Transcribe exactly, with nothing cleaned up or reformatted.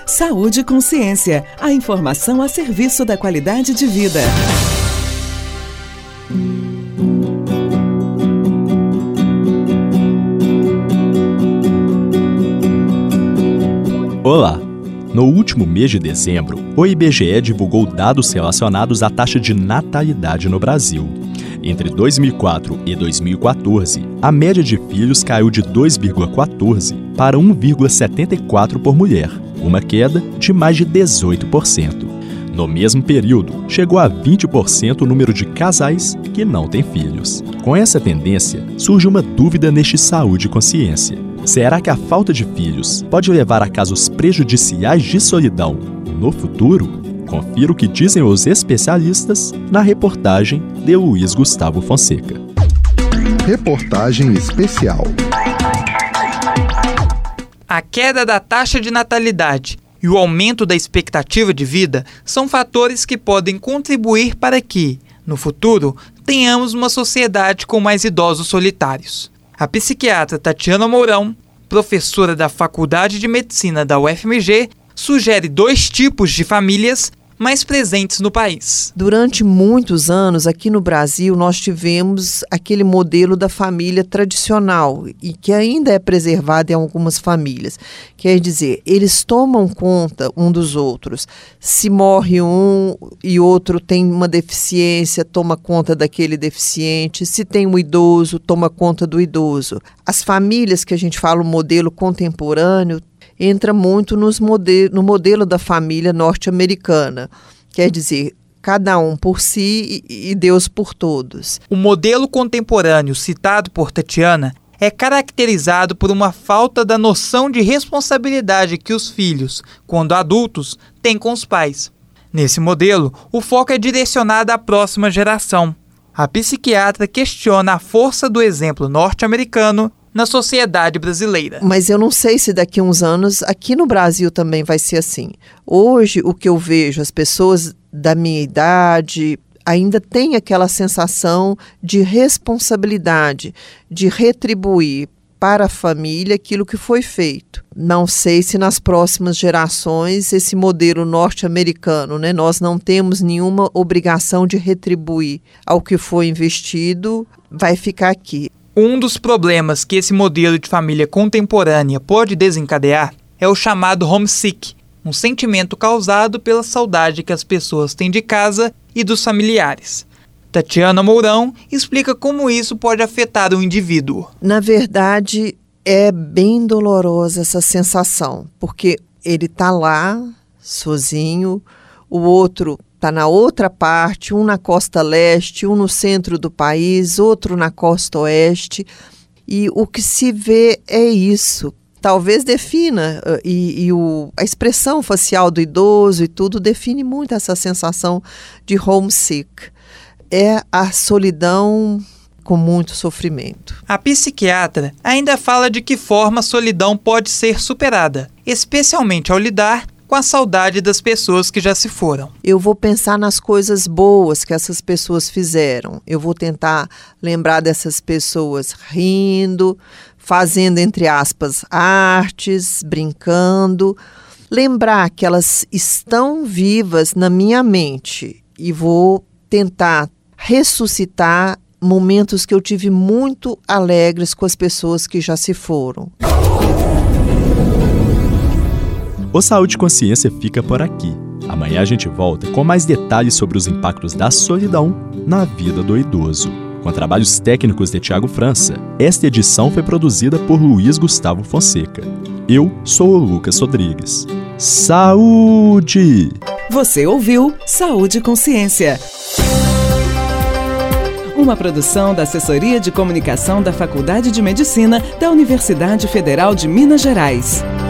Saúde e Consciência, a informação a serviço da qualidade de vida. Olá! No último mês de dezembro, o I B G E divulgou dados relacionados à taxa de natalidade no Brasil. Entre dois mil e quatro e dois mil e quatorze, a média de filhos caiu de dois vírgula quatorze para um vírgula setenta e quatro por mulher, uma queda de mais de dezoito por cento. No mesmo período, chegou a vinte por cento o número de casais que não têm filhos. Com essa tendência, surge uma dúvida neste Saúde e Consciência. Será que a falta de filhos pode levar a casos prejudiciais de solidão no futuro? Confira o que dizem os especialistas na reportagem de Luiz Gustavo Fonseca. Reportagem especial. A queda da taxa de natalidade e o aumento da expectativa de vida são fatores que podem contribuir para que, no futuro, tenhamos uma sociedade com mais idosos solitários. A psiquiatra Tatiana Mourão, professora da Faculdade de Medicina da U F M G, sugere dois tipos de famílias mais presentes no país. Durante muitos anos, aqui no Brasil, nós tivemos aquele modelo da família tradicional e que ainda é preservado em algumas famílias. Quer dizer, eles tomam conta um dos outros. Se morre um e outro tem uma deficiência, toma conta daquele deficiente. Se tem um idoso, toma conta do idoso. As famílias que a gente fala, o modelo contemporâneo, entra muito nos mode- no modelo da família norte-americana. Quer dizer, cada um por si e, e Deus por todos. O modelo contemporâneo citado por Tatiana é caracterizado por uma falta da noção de responsabilidade que os filhos, quando adultos, têm com os pais. Nesse modelo, o foco é direcionado à próxima geração. A psiquiatra questiona a força do exemplo norte-americano na sociedade brasileira. Mas eu não sei se daqui a uns anos aqui no Brasil também vai ser assim. Hoje, o que eu vejo, as pessoas da minha idade ainda têm aquela sensação de responsabilidade, de retribuir para a família aquilo que foi feito. Não sei se nas próximas gerações esse modelo norte-americano, né, nós não temos nenhuma obrigação de retribuir ao que foi investido, vai ficar aqui. Um dos problemas que esse modelo de família contemporânea pode desencadear é o chamado homesick, um sentimento causado pela saudade que as pessoas têm de casa e dos familiares. Tatiana Mourão explica como isso pode afetar o indivíduo. Na verdade, é bem dolorosa essa sensação, porque ele está lá, sozinho, o outro está na outra parte, um na costa leste, um no centro do país, outro na costa oeste. E o que se vê é isso. Talvez defina, e, e o, a expressão facial do idoso e tudo define muito essa sensação de homesick. É a solidão com muito sofrimento. A psiquiatra ainda fala de que forma a solidão pode ser superada, especialmente ao lidar com a saudade das pessoas que já se foram. Eu vou pensar nas coisas boas que essas pessoas fizeram. Eu vou tentar lembrar dessas pessoas rindo, fazendo, entre aspas, artes, brincando. Lembrar que elas estão vivas na minha mente e vou tentar ressuscitar momentos que eu tive muito alegres com as pessoas que já se foram. O Saúde e Consciência fica por aqui. Amanhã a gente volta com mais detalhes sobre os impactos da solidão na vida do idoso. Com trabalhos técnicos de Tiago França, esta edição foi produzida por Luiz Gustavo Fonseca. Eu sou o Lucas Rodrigues. Saúde! Você ouviu Saúde e Consciência. Uma produção da Assessoria de Comunicação da Faculdade de Medicina da Universidade Federal de Minas Gerais.